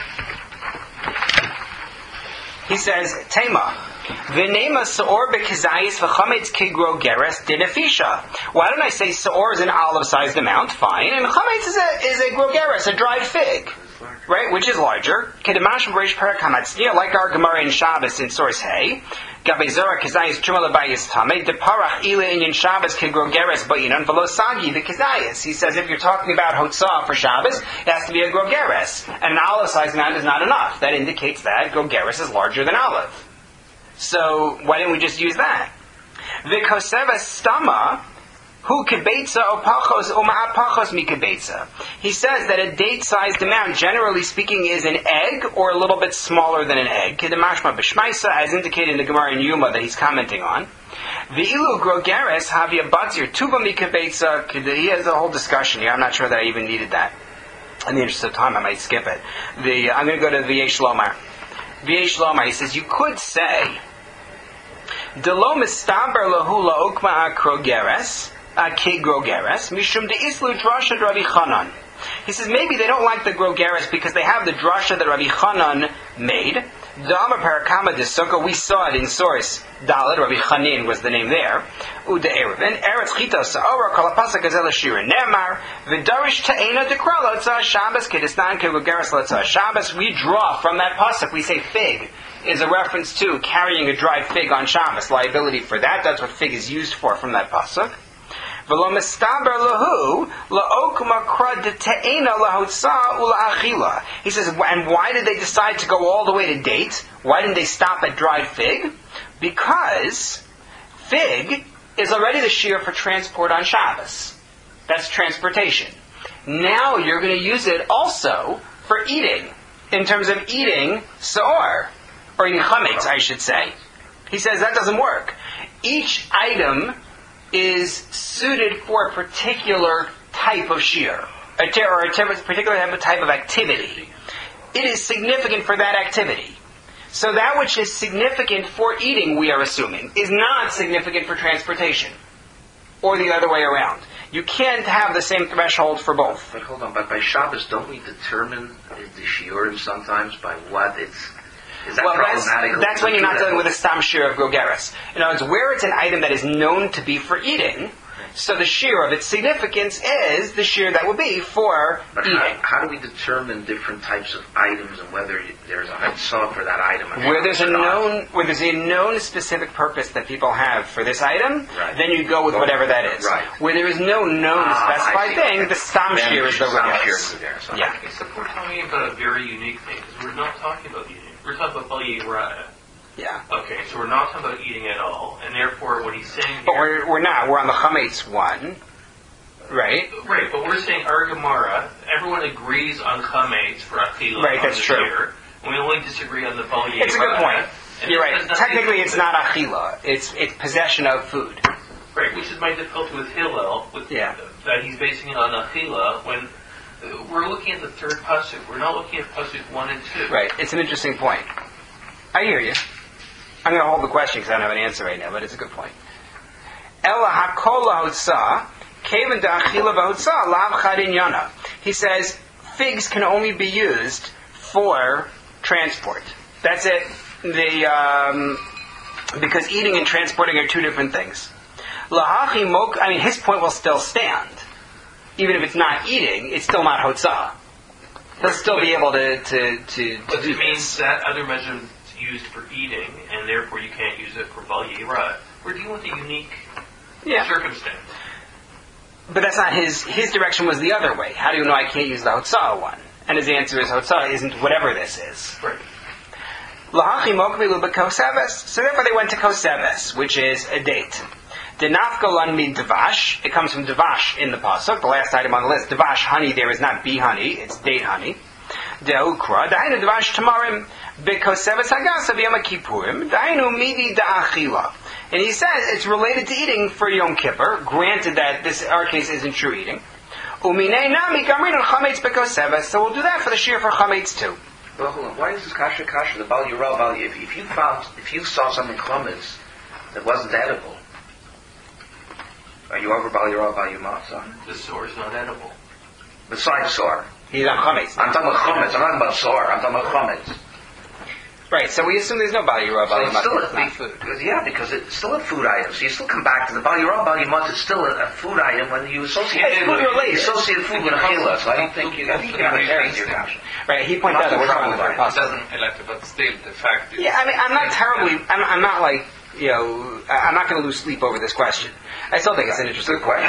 He says, Tema, V'nema Sa'or be'kizayis v'chametz kigro geres dinafisha. Why don't I say Sa'or is an olive-sized amount? Fine. And chametz is a grogeres, a dried fig. Right? Which is larger. Kedemash b'reish perak hamatzniya, like our Gemara in Shabbos in Source Hay. Gabei Zora kizayis truma lebayis tameh, deparach ila inyan Shabbos kigro-geres ba'inan v'lo sagi v'kizayis. He says if you're talking about hotzah for Shabbos, it has to be a grogeres. And an olive-sized amount is not enough. That indicates that grogeres is larger than olive. So why didn't we just use that? V'kosevas stama, hu kibetza o pachos o ma'apachos mi kibetza. He says that a date-sized amount, generally speaking, is an egg or a little bit smaller than an egg. Kedemashma b'shmaisa, as indicated in the Gemara in Yuma that he's commenting on. V'ilu grogeres havia batzir tuba mi kibetza. He has a whole discussion here. I'm not sure that I even needed that. In the interest of time, I might skip it. I'm going to go to V'yesh Lomar. V'yesh Lomar, he says, you could say, Delo mistaber lahu la'okma akrogeres, akgrogeres, mishum de'islu drasha Rabbi Chanan. He says maybe they don't like the grogeres because they have the drasha that Rabbi Chanan made. The Amar Parakama de Sukkah, we saw it in source Dalet. Rabbi Chanin was the name there. Ude Erev. And Eretz Chita Sa'ora Kol HaPasuk Hazel Shira Nemar V'darish Ta'ena Dekrala Tzah Shabbos Kedistan Kegugeres L'Tzah Shabbos. We draw from that pasuk. We say fig is a reference to carrying a dried fig on Shabbos. Liability for that. That's what fig is used for from that pasuk. He says, and why did they decide to go all the way to date? Why didn't they stop at dried fig? Because fig is already the shear for transport on Shabbos. That's transportation. Now you're going to use it also for eating, in terms of eating sa'or, or eating chametz, I should say. He says that doesn't work. Each item is suited for a particular type of shear, or a particular type of activity. It is significant for that activity. So that which is significant for eating, we are assuming, is not significant for transportation, or the other way around. You can't have the same threshold for both. But hold on, but by Shabbos, don't we determine the shiurim sometimes by what it's... That's when you're not dealing with a stam shear of grogeres. In other words, where it's an item that is known to be for eating, so the shear of its significance is the shear that would be for eating. How do we determine different types of items and whether there's a hatzah for that item? Where there's a known specific purpose that people have for this item, then you go with whatever that is. Right. Where there is no known specified thing, the stam shear is the grogeres. Yeah. Except we're talking about a very unique thing, because we're not talking about eating. We're talking about Bal Yirah. Yeah. Okay, so we're not talking about eating at all, and therefore what he's saying here... But we're not. We're on the chametz one, right? Right, but we're saying our Gemara, everyone agrees on chametz for achilah. Right, that's true. Year, and we only disagree on the Bal Yirah. It's a good point. You're right. Technically it's not achilah. It's possession of food. Right, which is my difficulty with Hillel, that he's basing it on achilah, when... we're looking at the third pasuk. We're not looking at pasuk 1 and 2. Right. It's an interesting point. I hear you. I'm going to hold the question because I don't have an answer right now, but it's a good point. Ela hakol lahotza, kevan da'achila v'hotza, lav chadin yana. He says figs can only be used for transport. That's it. Because eating and transporting are two different things. His point will still stand. Even if it's not eating, it's still not hotzah. He'll still be able to But do it means that other measure is used for eating, and therefore you can't use it for Bal Yirah. We're dealing with a unique circumstance. But that's not his direction was the other way. How do you know I can't use the hotzah one? And his answer is hotzah isn't whatever this is. Right. Lahachi mokvi luba koseves. So therefore they went to koseves, which is a date. Denafgolan min devash. It comes from devash in the pasuk, the last item on the list. Devash honey there is not bee honey, it's date honey. Deukra, dainu devash tamarim, bekoseves hagasa v'yom kippurim, dainu midi da'achila. And he says it's related to eating for Yom Kippur, granted that this, our case, isn't true eating. Uminei nami gamrin chametz bekoseves, so we'll do that for the shear for chametz too. Well, hold on. Why is this kasha? The Bal Yirah, if you saw something chametz that wasn't edible, are you over Bal Yirah, Bal Yirah? The sour is not edible. Besides sour. He's on chametz. I'm talking about chametz. I'm not about sour. I'm talking about chametz. Right, so we assume there's no Bal Yirah, Bal Yirah. It's not food. Yeah, because it's still a food item. So you still come back to the Bal Yirah, Bal Yirah. It's still a food item when you associate food with achilah. So I think you have to your kasha. Right, he pointed out that we're talking about doesn't elect, but still the fact is... Yeah, I mean, I'm not terribly... I'm not like... I'm not going to lose sleep over this question. I still think it's an interesting point.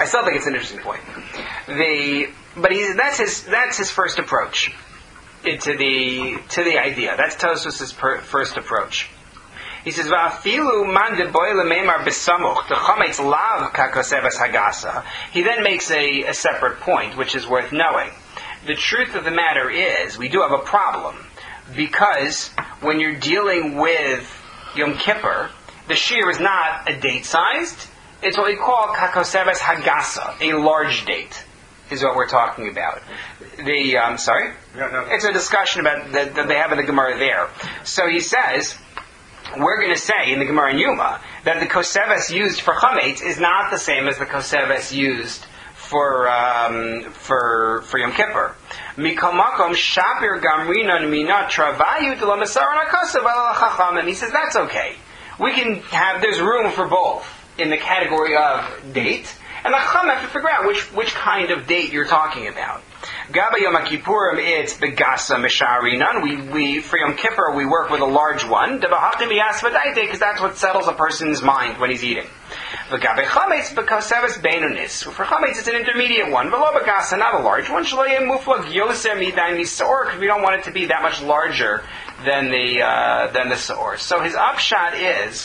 That's his first approach to the idea. That's Tosfos' first approach. He says, "Va'afilu man deboile meimar besamuch the chametz lav kakoseves hagasa." He then makes a separate point, which is worth knowing. The truth of the matter is, we do have a problem because when you're dealing with Yom Kippur, the shear is not a date-sized. It's what we call kakoseves hagasa, a large date, is what we're talking about. Sorry? No. It's a discussion about that they have in the Gemara there. So he says, we're going to say in the Gemara in Yuma that the koseves used for chametz is not the same as the koseves used for Yom Kippur. Mikamakom shapir gamrinan mina travayu de la masaran akasav ala chacham. And he says that's okay. We can have, there's room for both in the category of date, and the chacham have to figure out which kind of date you're talking about. Gaba Yom Kippurim, it's begasa misharinan. We for Yom Kippur we work with a large one. Because that's what settles a person's mind when he's eating. V'gabe chametz bekaseves beinunis. For chametz it's an intermediate one, v'lo begasa, not a large one. Shlo yem muflag yoser midayin misaor, because we don't want it to be that much larger than the saor. So his upshot is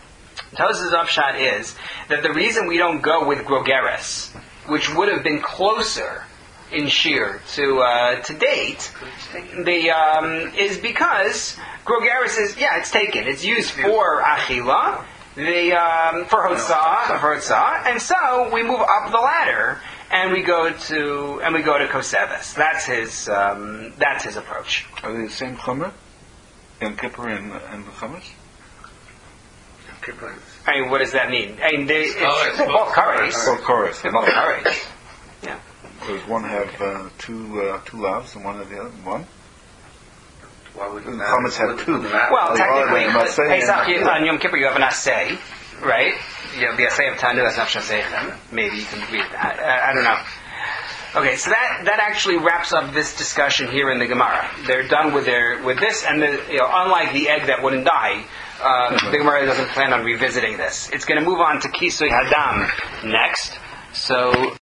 that the reason we don't go with grogeres, which would have been closer in shear to date, is because grogeres is it's taken. It's used for achila, for hotzah, and so we move up the ladder and we go to koseves. That's his approach. Are they the same chomer? Yom Kippur and the chametz? I mean, what does that mean? I mean, it's both kares. Both kares. Both kares. Yeah. Does one have two lavs and one have the other one? Why would the chametz have two? Well, technically, Pesach on Yom Kippur you have an asay, right? You have the asay of Tanu, that's not Shaseichem. Maybe you can read that. I don't know. Okay, so that actually wraps up this discussion here in the Gemara. They're done with this, and unlike the egg that wouldn't die, the Gemara doesn't plan on revisiting this. It's going to move on to Kisui Hadam next. So